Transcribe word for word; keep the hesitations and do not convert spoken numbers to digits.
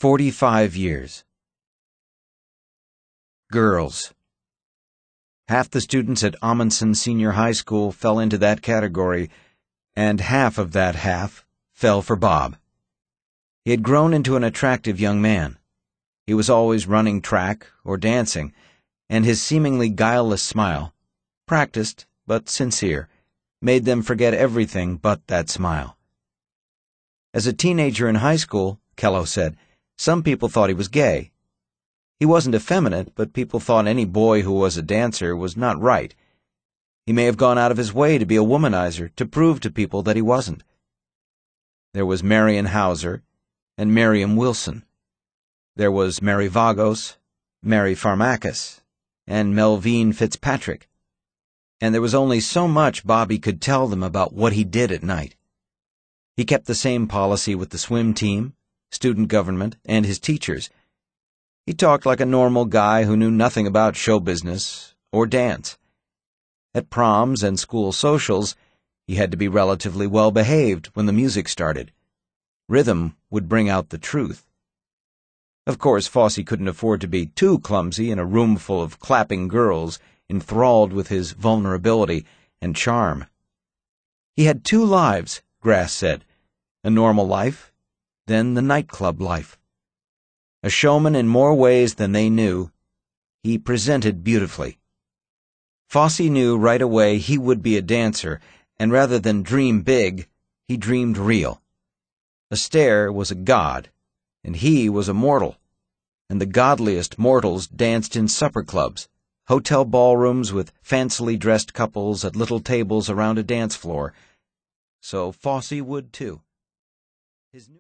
Forty-five years. Girls. Half the students at Amundsen Senior High School fell into that category, and half of that half fell for Bob. He had grown into an attractive young man. He was always running track or dancing, and his seemingly guileless smile, practiced but sincere, made them forget everything but that smile. As a teenager in high school, Kello said, some people thought he was gay. He wasn't effeminate, but people thought any boy who was a dancer was not right. He may have gone out of his way to be a womanizer, to prove to people that he wasn't. There was Marion Hauser and Miriam Wilson. There was Mary Vagos, Mary Pharmakis, and Melvine Fitzpatrick. And there was only so much Bobby could tell them about what he did at night. He kept the same policy with the swim team, student government, and his teachers. He talked like a normal guy who knew nothing about show business or dance. At proms and school socials, he had to be relatively well-behaved when the music started. Rhythm would bring out the truth. Of course, Fosse couldn't afford to be too clumsy in a room full of clapping girls enthralled with his vulnerability and charm. He had two lives, Grass said, a normal life, then the nightclub life. A showman in more ways than they knew, he presented beautifully. Fosse knew right away he would be a dancer, and rather than dream big, he dreamed real. Astaire was a god, and he was a mortal, and the godliest mortals danced in supper clubs, hotel ballrooms with fancily dressed couples at little tables around a dance floor. So Fosse would too. His new